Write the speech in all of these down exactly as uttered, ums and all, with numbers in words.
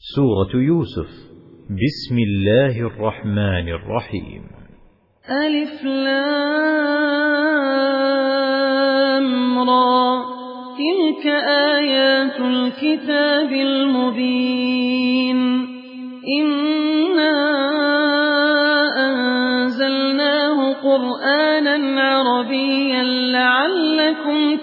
سورة يوسف. بسم الله الرحمن الرحيم. ألف لام را، تلك آيات الكتاب المبين. إنا أنزلناه قرآنا عربيا لعلكم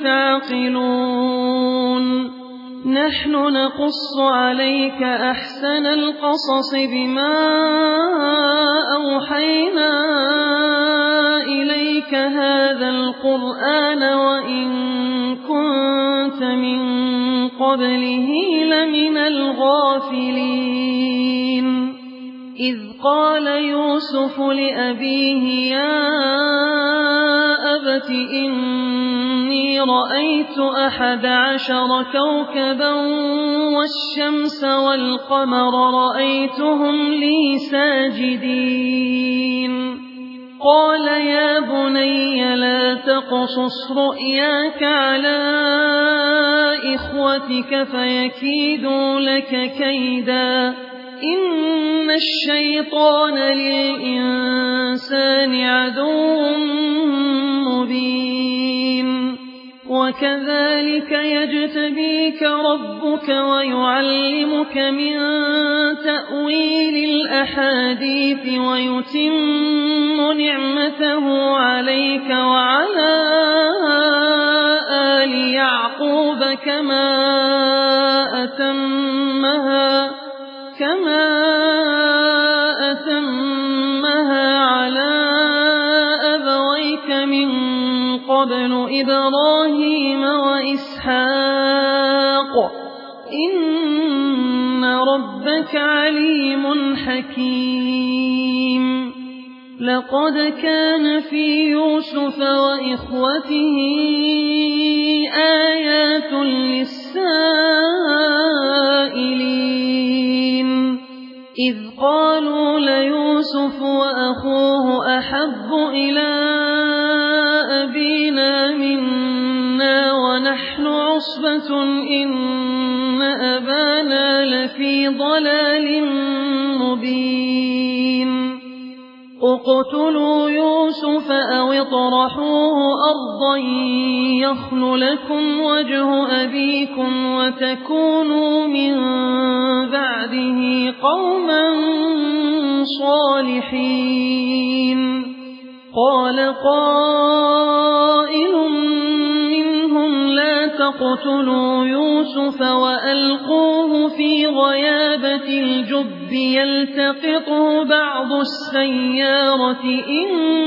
تعقلون. نحن نقص عليك أحسن القصص بما أوحينا إليك هذا القرآن وإن كنت من قبله لمن الغافلين. إذ قال يوسف لأبيه يا أبت إني رأيت أحد عشر كوكبا والشمس والقمر رأيتهم لي ساجدين. قال يا بني لا تقصص رؤياك على إخوتك فيكيدوا لك كيدا، إن الشيطان للإنسان عدو مبين. وكذلك يجتبيك ربك ويعلمك من تأويل الأحاديث ويتم نعمته عليك وعلى آل يعقوب كما أتمها كما أتمها على أبويك من قبل إبراهيم وإسحاق إن ربك عليم حكيم. لقد كان في يوسف وإخوته آيات للسائلين إذ قالوا ليوسف وأخوه أحب إلى أبينا منا ونحن عصبة إن أبانا لفي ضلال مبين. اقتلوا يوسف أو اطرحوه أرضا يخل لكم وجه أبيكم وتكونوا من بعده قوما صالحين. قال قائل منهم لا تقتلوا يوسف وألقوه في غيابة الجب يلتقطه بعض السيارة إن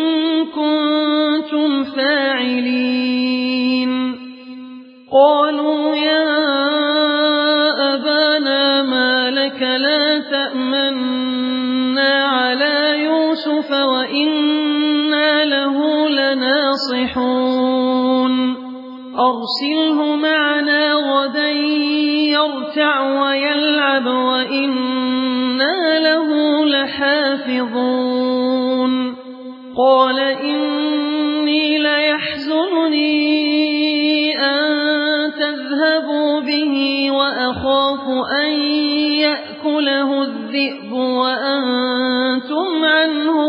كنتم فاعلين. قالوا يا أبانا ما لك لا تأمنا على يوسف وإنا له لناصحون. أرسله معنا غدا يرتع ويلعب وإنا له لحافظون. قال إني ليحزنني أن تذهبوا به وأخاف أن يأكله الذئب وأنتم عنه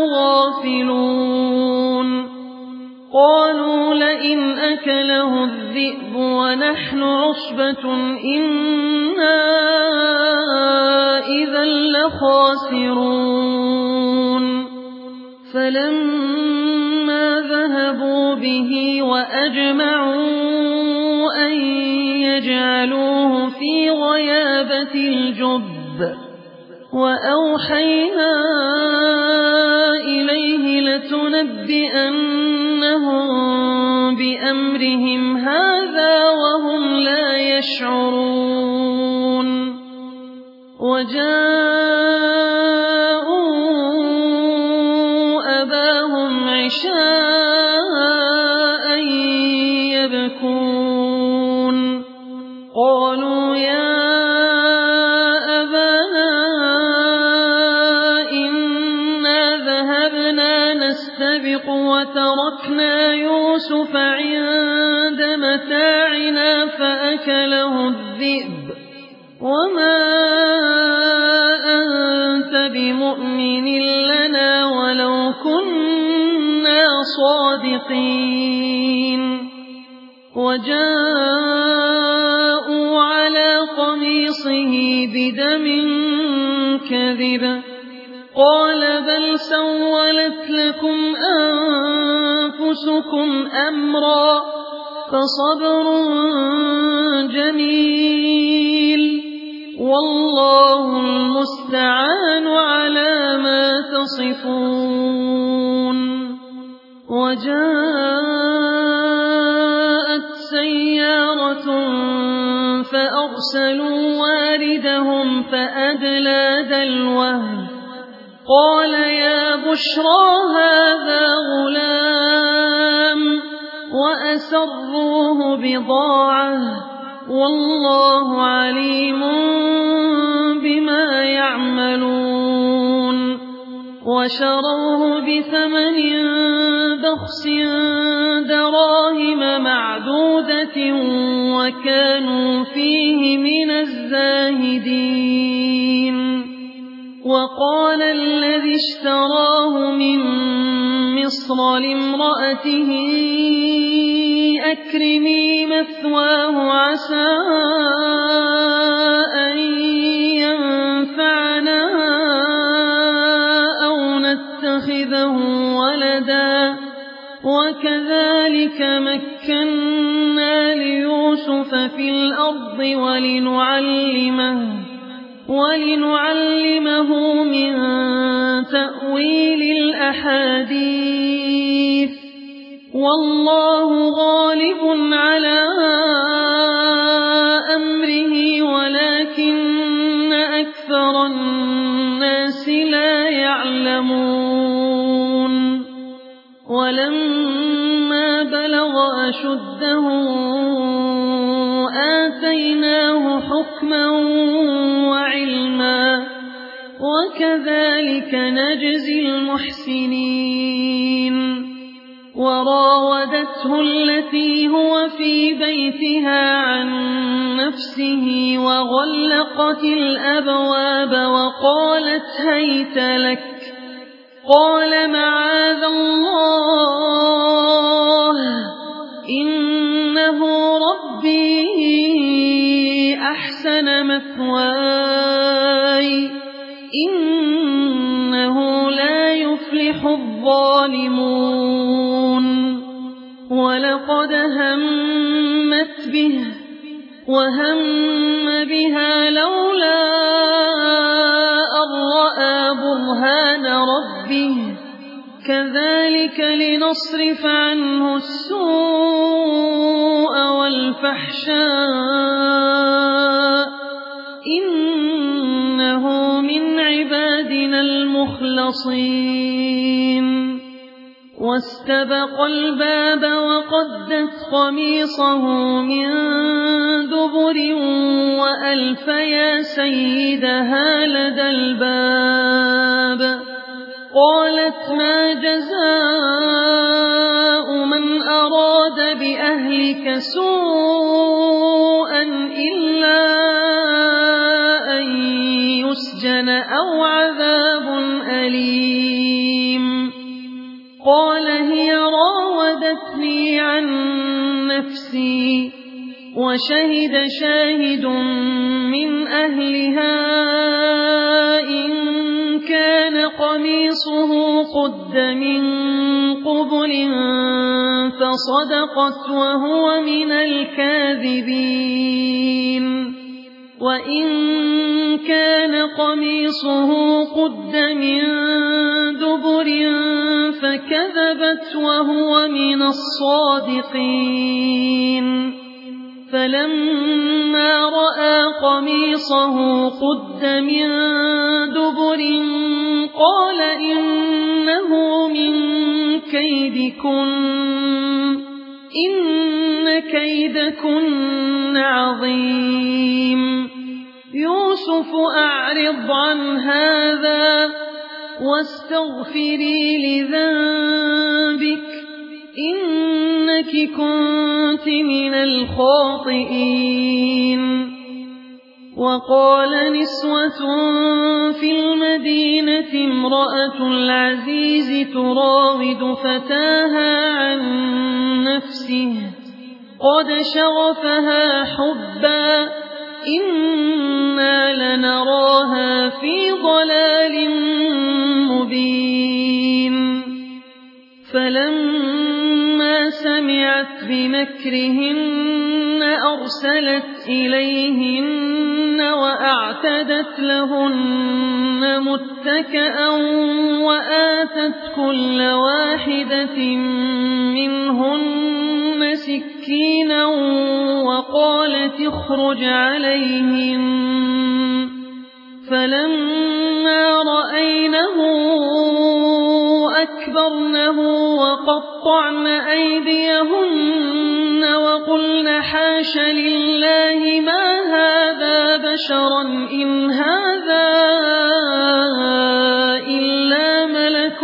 غافلون. قالوا لئن أكله الذئب ونحن عصبة إنا إذا لخاسرون. فلما ذهبوا به وأجمعوا أن يجعلوه في غيابة الجب وأوحينا إليه لتنبئنهم بأمرهم هذا وهم لا يشعرون. وجاءوا أباهم عشاء يبكون. قالوا يا أبانا إنا ذهبنا نستبق وتركنا يوسف عند متاعنا فأكله الذئب وما الصادقين وجاءوا على قميصه بدم كذب قال بل سولت لكم أنفسكم أمرا فصبر جميل والله المستعان على ما تصفون وجاءت سيارة فأرسلوا واردهم فأدلى دلوه قال يا بشرى هذا غلام وأسروه بضاعة والله عليم بما يعملون وشروه بثمن بخس دراهم معدودة وكانوا فيه من الزاهدين وقال الذي اشتراه من مصر لامرأته أكرمي مثواه عسى أن ينفعنا أو نتخذه ولدا وكذلك مكنا ليوسف في الأرض ولنعلمه ولنعلمه من تأويل الأحاديث والله غالب على أمره ولكن أكثر الناس لا يعلمون ولما بلغ أشده آتيناه حكما وعلما وكذلك نجزي المحسنين وراودته التي هو في بيتها عن نفسه وغلقت الأبواب وقالت هيت لك قال معاذ الله إنه ربي أحسن مثواي إنه لا يفلح الظالمون ولقد همت به وهم بها لولا أن رأى برهان ربه كذلك لنصرف عنه السوء والفحشاء إنه من عبادنا المخلصين واستبق الباب وقدت قميصه من دبر وألف يا سيدها لدى الباب قالت ما جزاء من أراد بأهلك سوءا إلا أن يسجن أو عذاب أليم قال هي راودتني عن نفسي وشهد شاهد من أهلها إن كان قميصه قد من قبل فصدقت وهو من الكاذبين وإن كان قميصه قد من دبر فكذبت وهو من الصادقين فلما رأى قميصه قد من دبر قال إنه من كيدكن إن كيدكن عظيم يوسف أعرض عن هذا واستغفري لذنبك إنك كنت من الخاطئين وقال نسوة في المدينة امرأة العزيز تراود فتاها عن نفسه قد شغفها حبا إنا لنراها في ضلال مبين فلما سمعت بمكرهن أرسلت إليهن وأعتدت لهن متكئا وآتت كل واحدة منهن سكينا وقالت اخرج عليهن فلما رأينه أكبرنه وقطعن أيديهن وقلن حاش لله ما هذا بشرا إن هذا إلا ملك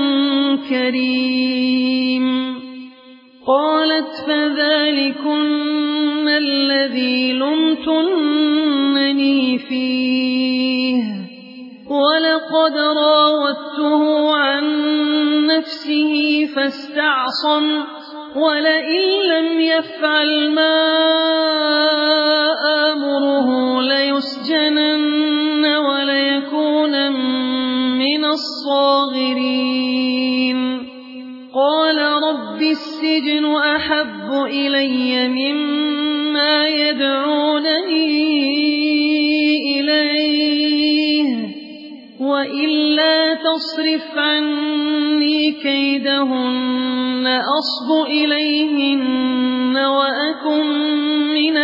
كريم قالت فذلكن الذي لمتنني فيه ولقد راودته عن نفسه فاستعصم ولئن لم يفعل ما آمره ليسجنن وليكون من الصاغرين قال رب السجن أحب إلي مما يدعونني إليه وإلا تصرف عني كيدهن أصب إليهن وأكن من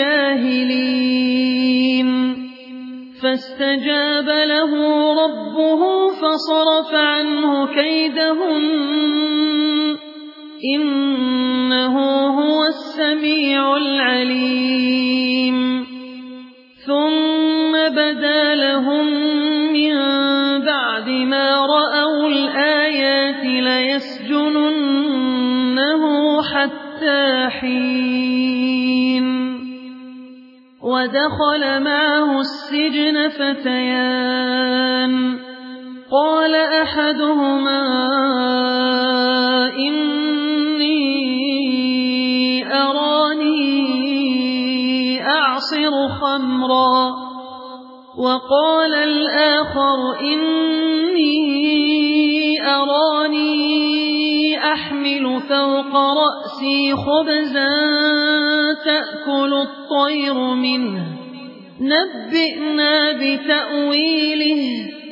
الجاهلين فاستجاب له ربه فصرف عنه كيدهن إنه هو السميع العليم ثم بدا لهم من بعد ما رأوا الآيات ليسجننه حتى حين ودخل معه السجن فتيان قال أحدهما إني أراني أعصر خمرا وقال الآخر إني أراني أحمل فوق رأسي خبزا تأكل الطير منه نبئنا بتأويله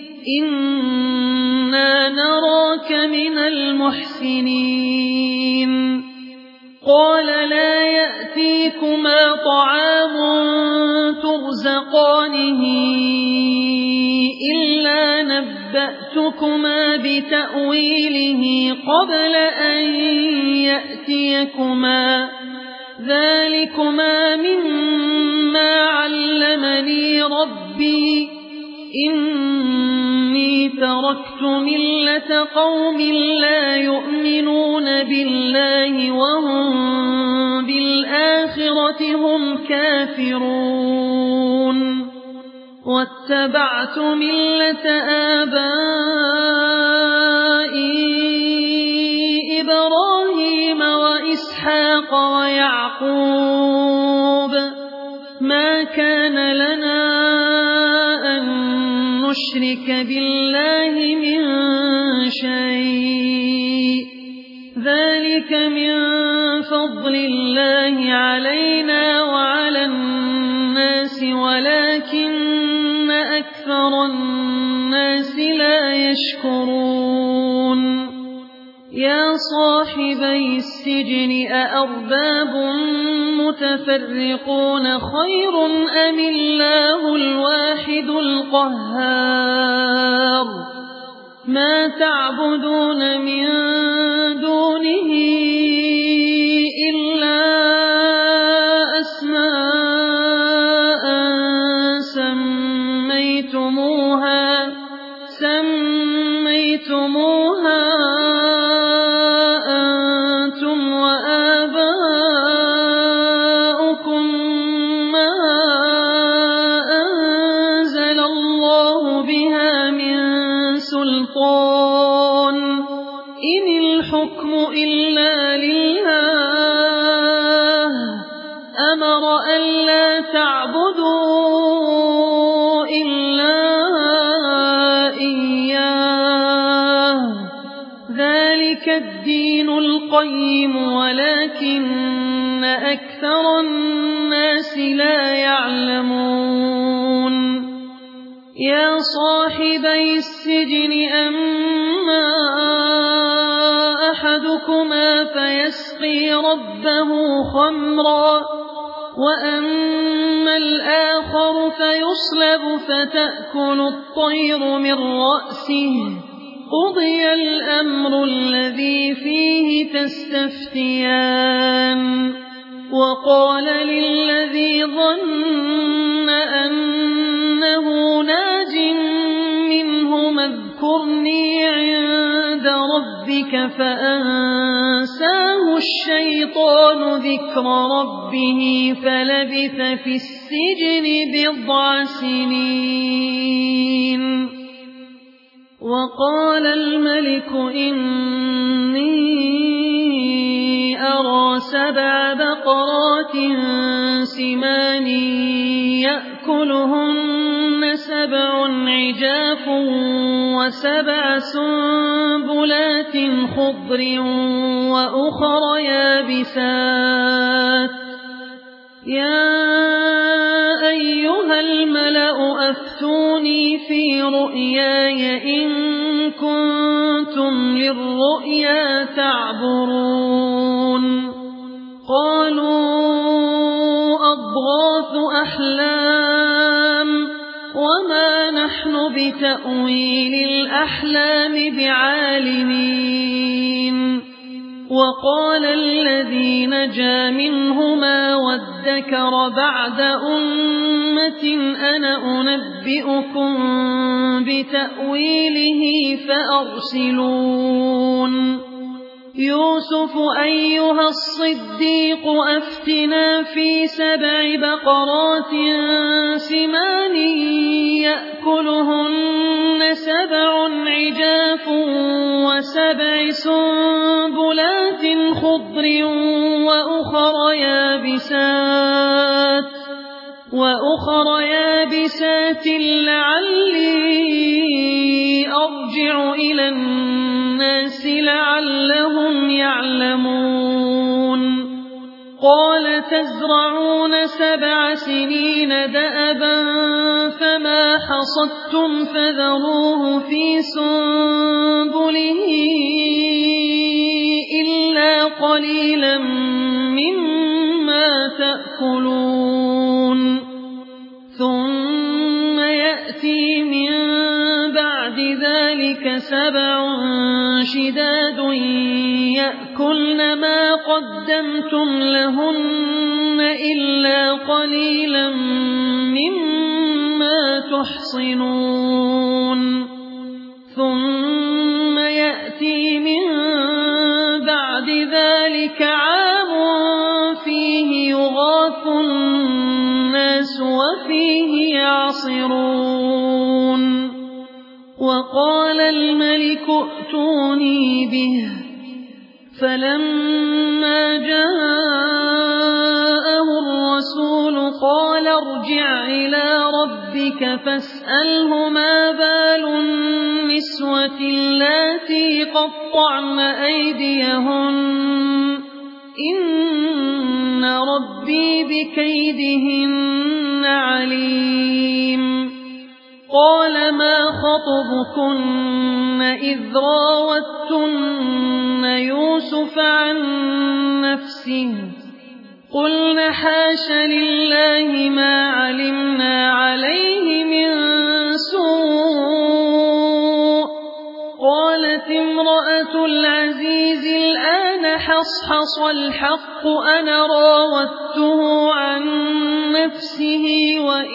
إنا نراك من المحسنين قال لا يأتيكما طعام ترزقانه إلا نبأتكما بتأويله قبل أن يأتيكما ذلكما مما علمني ربي إني تركت ملة قوم لا يؤمنون بالله وهم بالآخرة هم كافرون واتبعت ملة آبائي إبراهيم وإسحاق ويعقوب ما كان لنا نشرك بالله من شيء ذلك من فضل الله علينا وعلى الناس ولكن أكثر الناس لا يشكرون يا صاحبي السجن أأرباب متفرقون خير أم الله الواحد القهار ما تعبدون من دونه إلا أسماء سميتموها سميتموها أنتم وآباؤكم ما الله بها من سلطان إن الحكم إلا لله أمر ألا تعبدوا إلا إياه ذلك الدين القيم ولكن أكثر الناس لا يعلمون يا صاحبي السجن أما أحدكما فيسقي ربه خمرا وأما الآخر فيصلب فتأكل الطير من رأسه قضي الأمر الذي فيه تستفتيان وقال للذي ظن أنه ناج منهما اذكرني عند ربك فأنساه الشيطان ذكر ربه فلبث في السجن بضع سنين وقال الملك إني أرى سبع بقرات سمان يأكلهن سبع عجاف وسبع سنبلات خضر وأخر يابسات يا أيها الملأ أفتوني في رؤياي إن كنتم للرؤيا تعبرون قالوا أضغاث أحلام وما نحن بتأويل الأحلام بعالمين وقال الذي نجا منهما وادكر بعد أمة أنا أنبئكم بتأويله فأرسلون يوسف أيها الصديق أفتنا في سبع بقرات سمان يأكلهن سبع عجاف وسبع سنبلات خضر وأخر يابسات وأخر يابسات لعلي أرجع إلى الناس لعلهم يعلمون قال تزرعون سبع سنين دأبا فما حصدتم فذروه في سنبله إلا قليلا مما تأكلون ثم يأتي من بعد ذلك سبع شداد يأكلن ما قدمتم لهن إلا قليلا مما تحصنون ثم يأتي من بعد ذلك عام فيه يغاث الناس وفيه يعصرون وقال الملك ائتوني به فلما جاءه الرسول قال ارجع إلى ربك فاسأله ما بال النسوة اللاتي قطعن أيديهن إن ربي بكيدهن عليم قال ما خطبكن إذ راوتن يوسف عن نفسه قلن حاش لله ما علمنا عليه من سوء قالت امرأة العزيز الآن حصحص الحق أنا راودته عن نفسه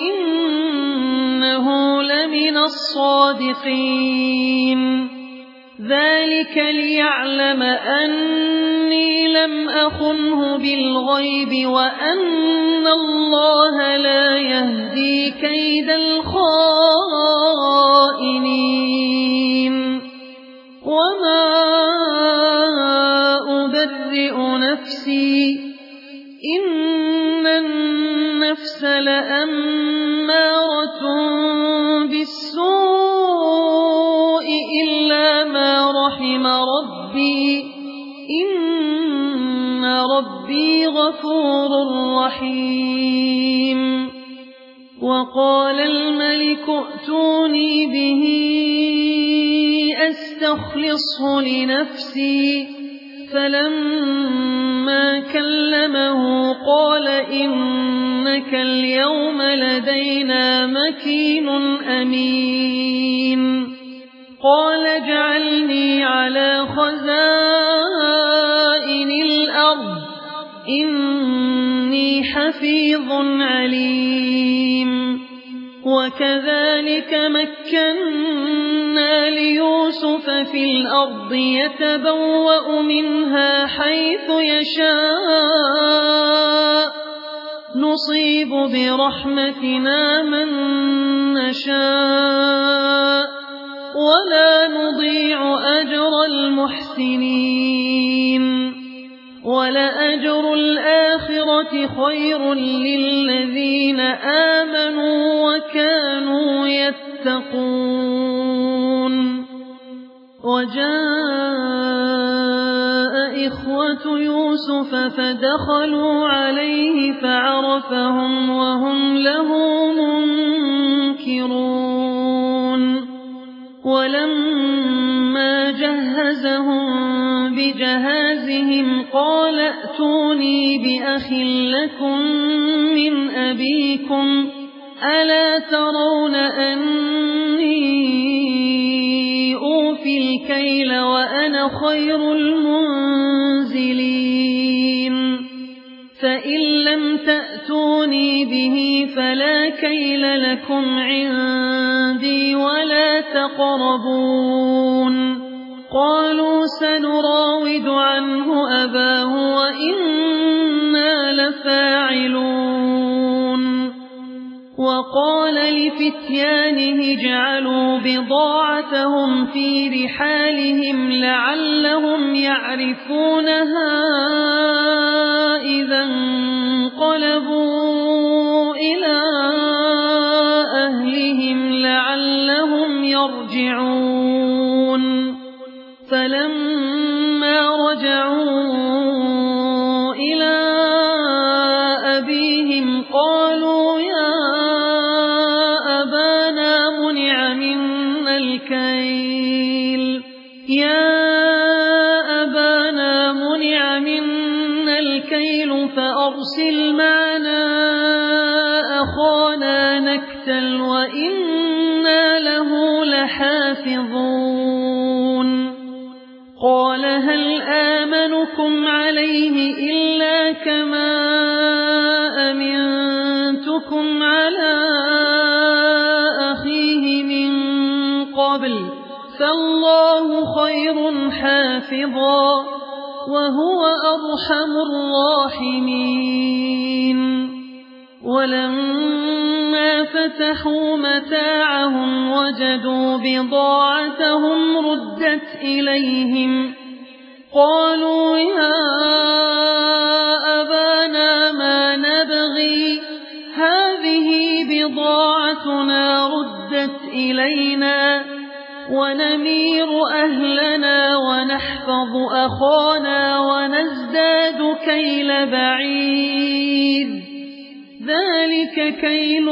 وإنه لمن الصادقين ذلك ليعلم أني لم أخنه بالغيب وأن الله لا يهدي كيد الخائنين وما أبرئ نفسي إن النفس لأمارة بالسوء إلا ما رحم ربي إن ربي غفور رحيم وقال الملك ائتوني به أستخلصه لنفسي فلما كلمه قال إنك اليوم لدينا مكين أمين قال اجعلني على خزائن الأرض إني حفيظ عليم وكذلك مكنا ليوسف في الأرض يتبوأ منها حيث يشاء نصيب برحمتنا من نشاء ولا نضيع أجر المحسنين ولأجر الآخرة خير للذين آمنوا وكانوا يتقون وجاء إخوة يوسف فدخلوا عليه فعرفهم وهم له منكرون ولما جهزهم بجهازهم قال ائتوني بأخ لكم من أبيكم ألا ترون أني أوفي الكيل وأنا خير المنزلين فإن لم تأتوني به فلا كيل لكم عندي ولا تقربون قالوا سنراود عنه أباه وإنا لفاعلون وقال لفتيانه اجعلوا بضاعتهم في رحالهم لعلهم يعرفونها إذا انقلبوا إلى أهلهم لعلهم يرجعون فلما رجعوا إلى أبيهم قالوا يا أبانا منع منا الكيل يا أبانا منع منا الكيل فأرسل معنا أخانا نكتل وإنا له لحافظون قال هل آمنكم عليه إلا كما أمنتكم على أخيه من قبل فالله خير حافظا وهو أرحم الراحمين ولما فتحوا متاعهم وجدوا بضاعتهم ردت إليهم قالوا يا أبانا ما نبغي هذه بضاعتنا ردت إلينا ونمير أهلنا ونحفظ أخانا ونزداد كيل بعيد ذلك كيل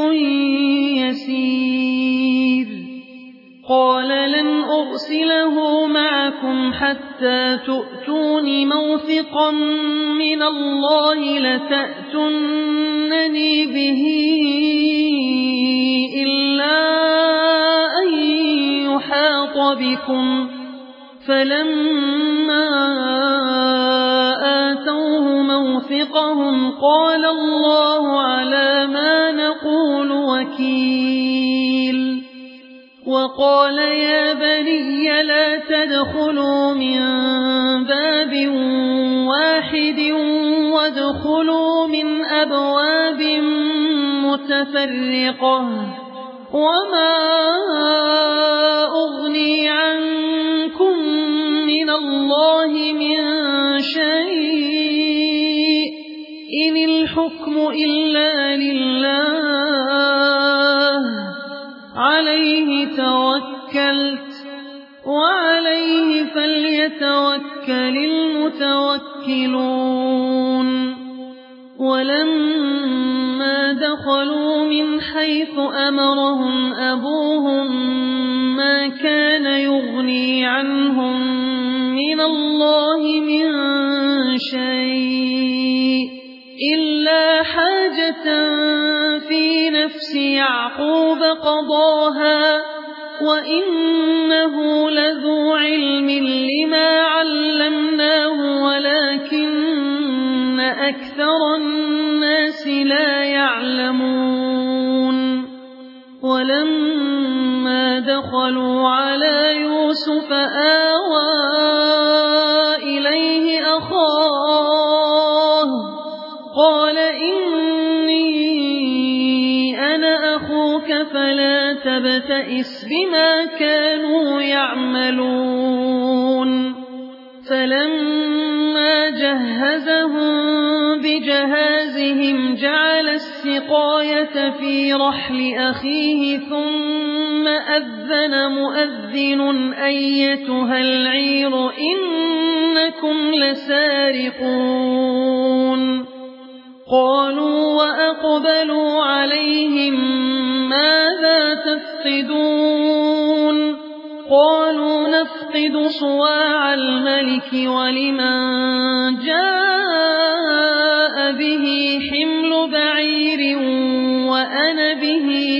يسير قال لن أرسله معكم حتى تؤتون موثقا من الله لتأتونني به إلا أن يحاط بكم فلما آتوه موثقهم قال الله على ما نقول وكيل وقال يا بني لا تدخلوا من باب واحد وادخلوا من أبواب متفرقة وما أغني عنكم من الله من شيء إن الحكم إلا لله عليه توكلت وعليه فليتوكل المتوكلون ولما دخلوا من حيث أمرهم أبوهم ما كان يغني عنهم من الله من شيء إلا حاجة في نفس يعقوب قضاها وإنه لذو علم لما علمناه ولكن أكثر الناس لا يعلمون ولما دخلوا على يوسف آوى إليه أخاه قال إني أنا أخوك فلا تبتئس بما كانوا يعملون فلما جهزهم بجهازهم جعل السقاية في رحل أخيه ثم أذن مؤذن أيتها العير إنكم لسارقون قالوا وأقبلوا عليهم ماذا تفقدون قالوا نفقد صواع الملك ولمن جاء به حمل بعير وأنا به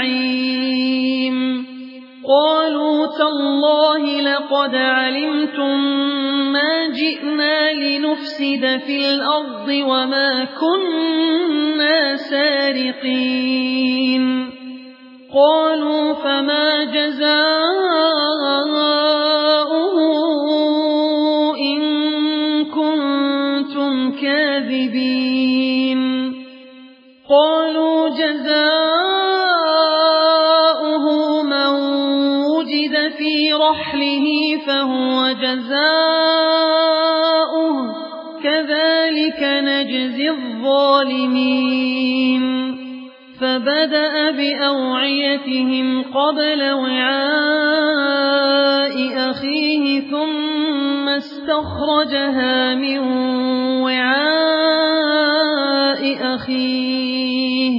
زعيم قالوا تالله لقد علمتم ما جئنا لنفسد في الأرض وما كنا سارقين قالوا فما جزاؤه إن كنتم كاذبين قالوا جزاؤه من وجد في رحله فهو جزاؤه كذلك نجزي الظالمين فبدأ بأوعيتهم قبل وعاء أخيه ثم استخرجها من وعاء أخيه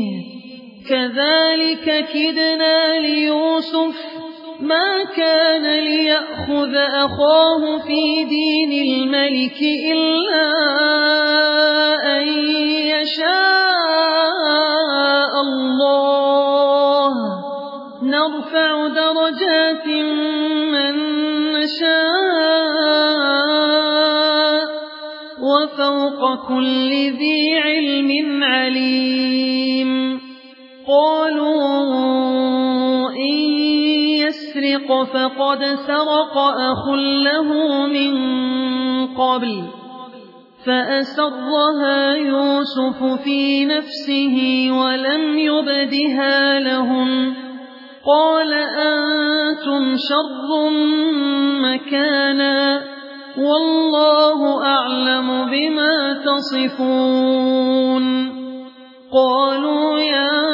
كذلك كدنا ليوسف ما كان ليأخذ أخاه في دين الملك إلا أن يشاء الله نرفع درجات من نشاء وفوق كل ذي علم عليم قالوا إن يسرق فقد سرق أخ له من قبل فأسرها يوسف في نفسه ولم يبدها لهم قال أنتم شر مكانا والله أعلم بما تصفون قالوا يا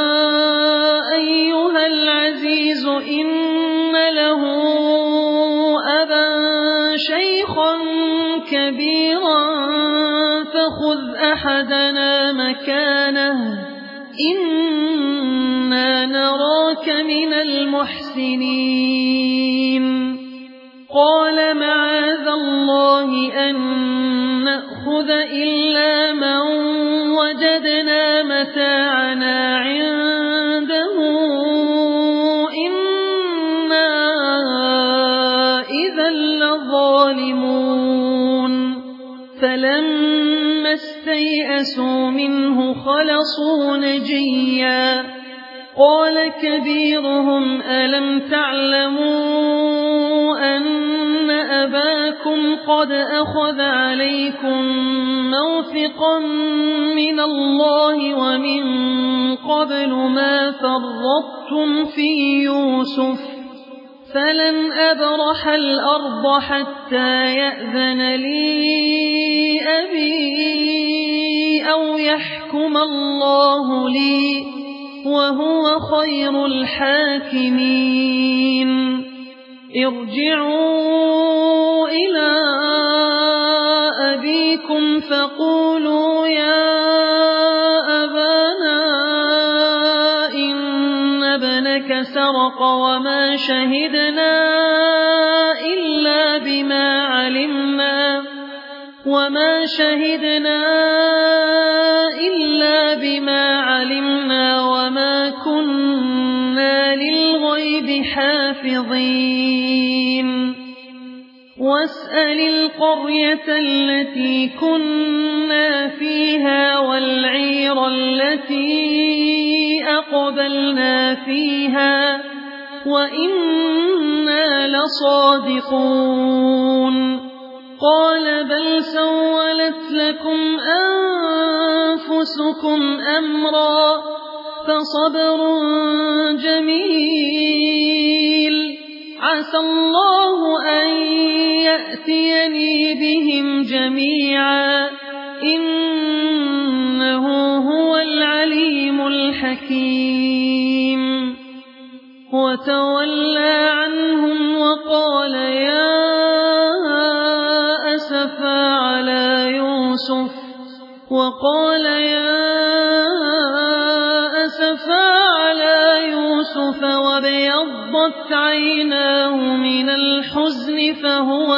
أيها العزيز إن له أبا شيخا كبيرا فخذ أحدنا مكانه إنا نراك من المحسنين قال معاذ الله أن نأخذ إلا من وجدنا متاعنا عنده إنا إذا لظالمون فلما استيئسوا منه خلصوا نجيا قال كبيرهم ألم تعلموا أن أباكم قد أخذ عليكم موثقا من الله ومن قبل ما فرطتم في يوسف فلن أبرح الأرض حتى يأذن لي أبي أو يحكم الله لي وهو خير الحاكمين ارجعوا إلى أبيكم فقولوا يا أبانا إن ابنك سرق وما شهدنا إلا بما علمنا وما شهدنا إلا بما علمنا وما كنا للغيب حافظين واسأل القرية التي كنا فيها والعير التي أقبلنا فيها وإنا لصادقون قال بل سولت لكم أنفسكم أمرا فصبر جميل عسى الله أن يأتيني بهم جميعا إنه هو العليم الحكيم وتولى عنهم وقال يا أسفا على يوسف وقال يا أسفا على يوسف وابيضت عيناه من الحزن فهو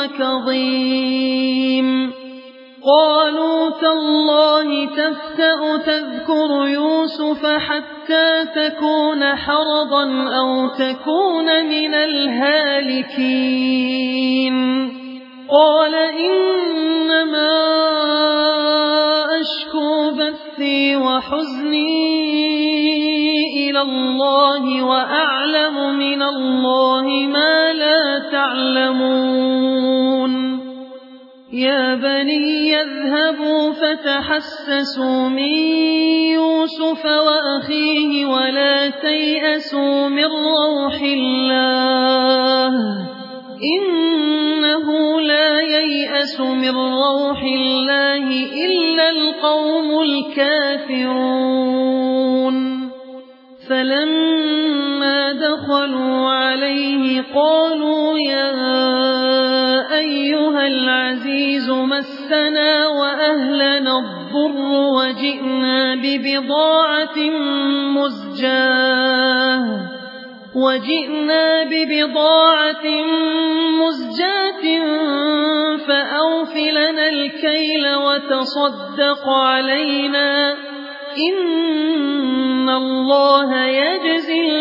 كظيم قالوا تالله تفتأ تذكر يوسف حتى تكون حرضا أو تكون من الهالكين قال إنما أشكو بثي وحزني إلى الله وأعلم من الله ما لا تعلمون يا بني يذهبوا فتحسسوا من يوسف وأخيه ولا تيأسوا من روح الله إنه لا ييأس من روح الله إلا القوم الكافرون فلما دخلوا عليه قالوا يا أيها العزيز مسنا وأهلنا الضر وجئنا ببضاعة مزجاة وجئنا ببضاعة مزجاة فأوف لنا الكيل وتصدق علينا إن الله يجزي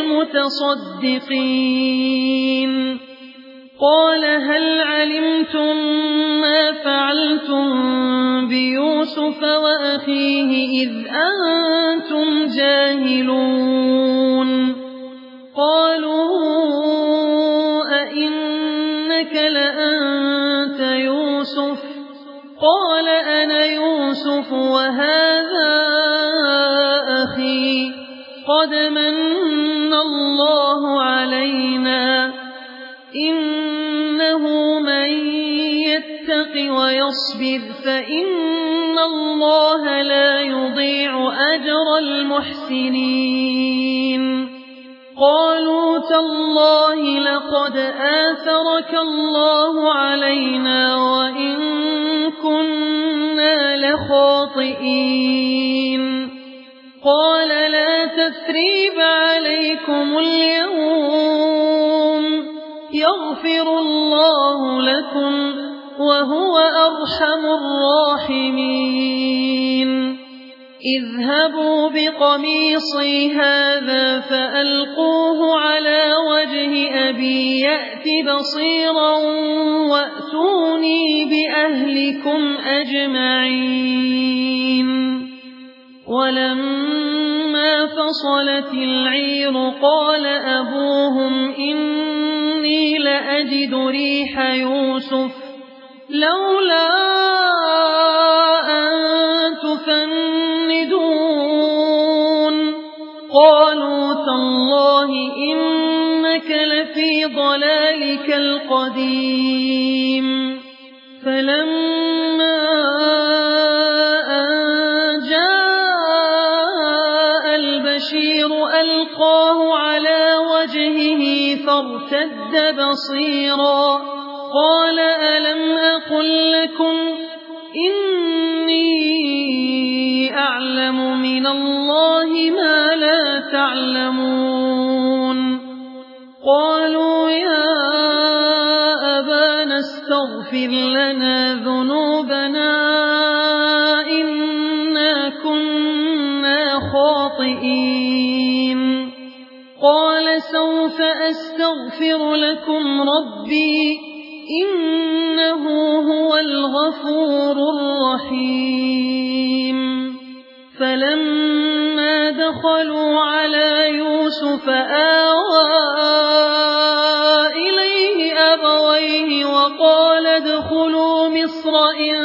المتصدقين قال هل علمتم ما فعلتم بيوسف وأخيه إذ أنتم جاهلون قالوا أئنك لأنت يوسف قال أنا يوسف وهذا أخي قد من الله علينا إنه من يتق ويصبر فإن الله لا يضيع أجر المحسنين قالوا تالله لقد آثرك الله علينا وإن كنا لخاطئين قال لا تثريب عليكم اليوم يغفر الله لكم وهو أرحم الراحمين اذهبوا بقميصي هذا فألقوه على وجه أبي يأت بصيرا وأتوني بأهلكم أجمعين ولما فصلت العير قال أبوهم إني لأجد ريح يوسف لولا أن تفندون قالوا تالله إنك لفي ضلالك القديم فلما أن جاء البشير ألقاه على وجهه فارتد بصيرا قال ألم أقل لكم إني أعلم من الله ما لا تعلمون قالوا يا أبانا استغفر لنا ذنوبنا إنا كنا خاطئين قال سوف أستغفر لكم ربي إنه هو الغفور الرحيم فلما دخلوا على يوسف آوى إليه أبويه وقال ادخلوا مصر إن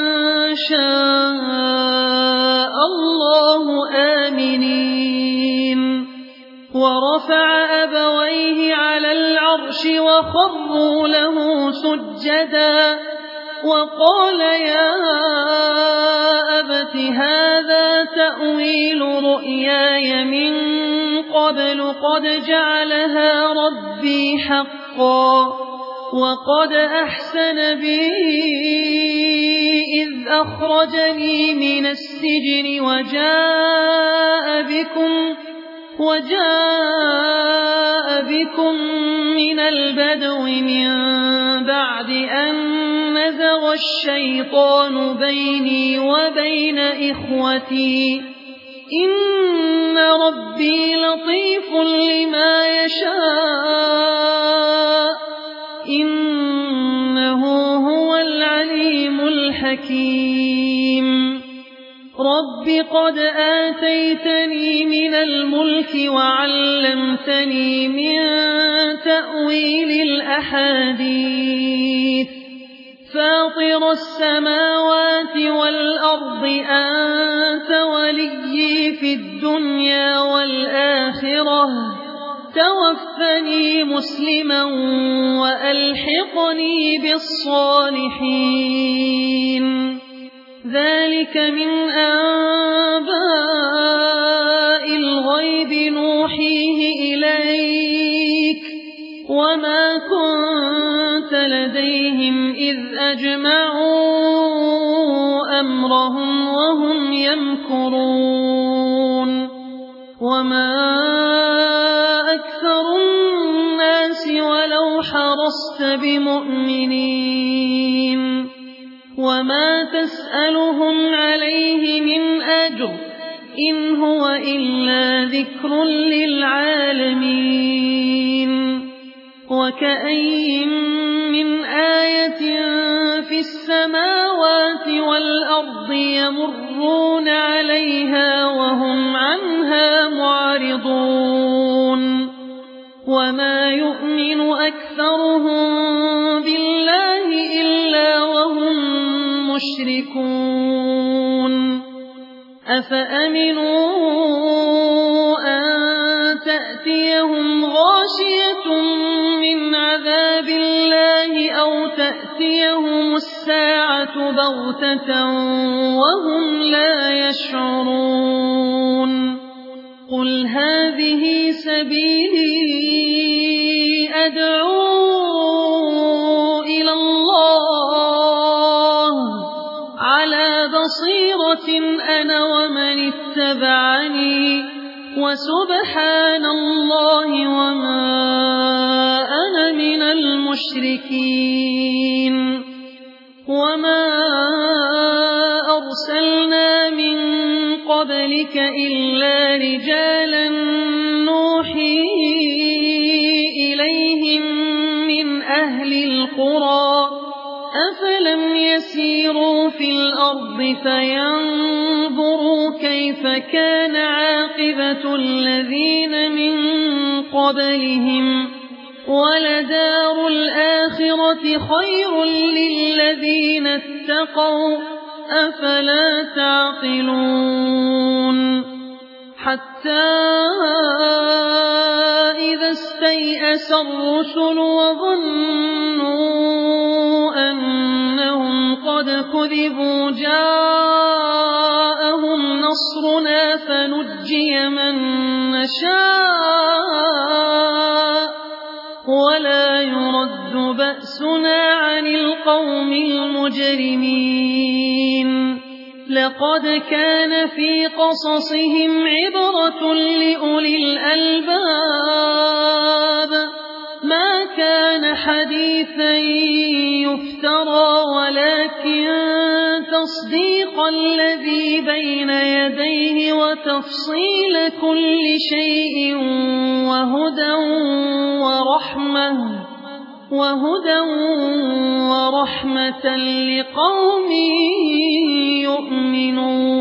شاء الله آمنين ورفع أبويه على العرش وخروا له سجدا وقال يا أبت هذا تأويل رؤياي من قبل قد جعلها ربي حقا وقد أحسن بي إذ أخرجني من السجن وجاء بكم وجاء بكم من البدو من بعد أن نزغ الشيطان بيني وبين إخوتي إن ربي لطيف لما يشاء إنه هو العليم الحكيم رب قد آتيتني من الملك وعلمتني من تأويل الأحاديث فاطر السماوات والأرض أنت وليي في الدنيا والآخرة توفني مسلما وألحقني بالصالحين ذلك من أنباء الغيب نوحيه إليك وما كنت لديهم إذ أجمعوا أمرهم وهم يمكرون وما أكثر الناس ولو حرصت بمؤمنين وما تسألهم عليه من أجر إن هو إلا ذكر للعالمين وكأين من آية في السماوات والأرض يمرون عليها وهم عنها معرضون وما يؤمن أكثرهم بالله إلا وهم مشركون أفأمنوا أن تأتيهم غاشية من عذاب الله أو تأتيهم الساعة بغتة وهم لا يشعرون قل هذه سبيلي أدعو إلى الله على بصيرة أنا ومن اتبعني وسبحان الله وما أنا من المشركين وما أرسلنا من قبلك إلا رجالا نوحي إليهم من أهل القرى أفلم يسيروا في الأرض فينظروا كيف كان عاقبة الذين من قبلهم ولدار الآخرة خير للذين اتقوا أفلا تعقلون حتى إذا استيأس الرسل وظنوا أنهم قد كذبوا جاءهم نصرنا فنجي من نشاء ولا يرد بأسنا عن القوم المجرمين لقد كان في قصصهم عبرة لأولي الألباب ما كان حديثا يفترى ولكن تصديق الذي بين يديه وتفصيل كل شيء وهدى ورحمة وهدى ورحمة لقوم يؤمنون